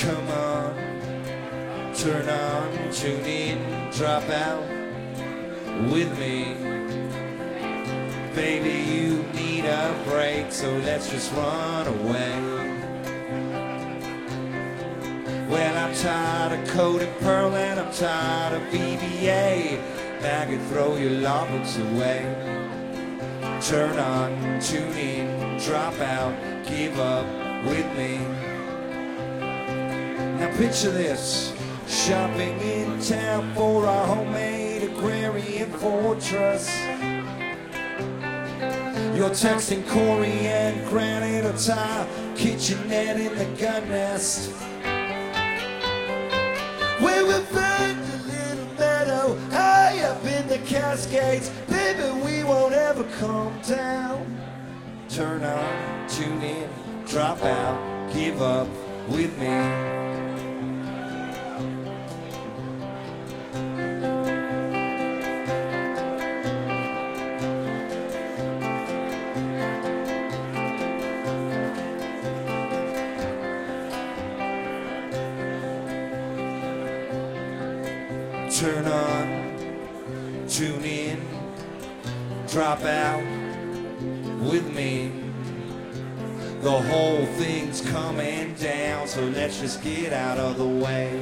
Come on, turn on, tune in, drop out with me. Baby, you need a break, so let's just run away. Well, I'm tired of Code & Pearl and I'm tired of BBA. Bag it, throw your lovers away. Turn on, tune in, drop out, give up with me. Now picture this, shopping in town for a homemade agrarian fortress. You're texting Corey and Granite a tile, kitchenette in the gun nest. Where we find a little meadow high up in the Cascades. Baby, we won't ever come down. Turn on, tune in, drop out, give up with me. Turn on, tune in, drop out with me. The whole thing's coming down, so let's just get out of the way.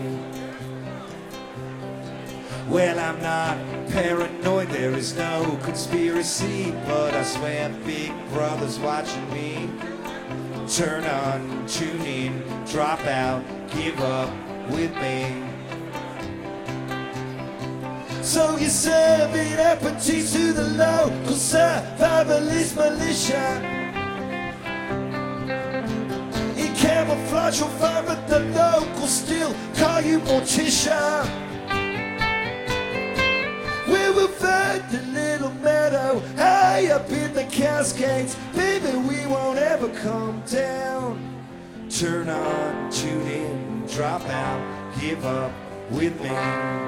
Well, I'm not paranoid, there is no conspiracy, but I swear Big Brother's watching me. Turn on, tune in, drop out, give up with me. So you're serving aperitifs to the local survivalist militia. In camouflage you'll find that the locals still call you Morticia. We will find a little meadow high up in the Cascades. Baby, we won't ever come down. Turn on, tune in, drop out, give up with me.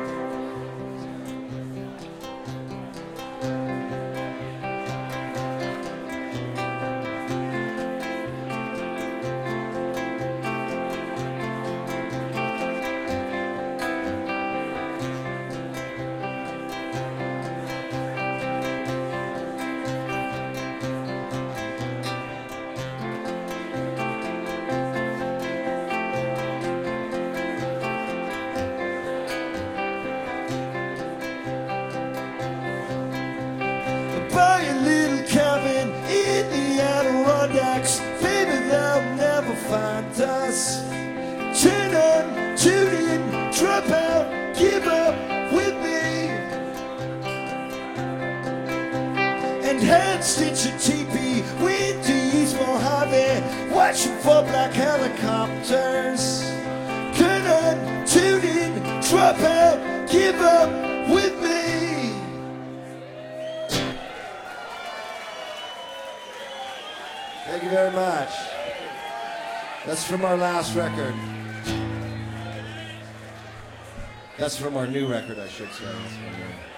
Buy a little cabin in the Adirondacks. Baby, they'll never find us. Turn on, tune in, drop out, give up with me. And hand stitch a teepee, Wendy's Mojave, watching for black helicopters. Turn on, tune in, drop out, give up with me. Thank you very much. That's from our last record. That's from our new record, I should say.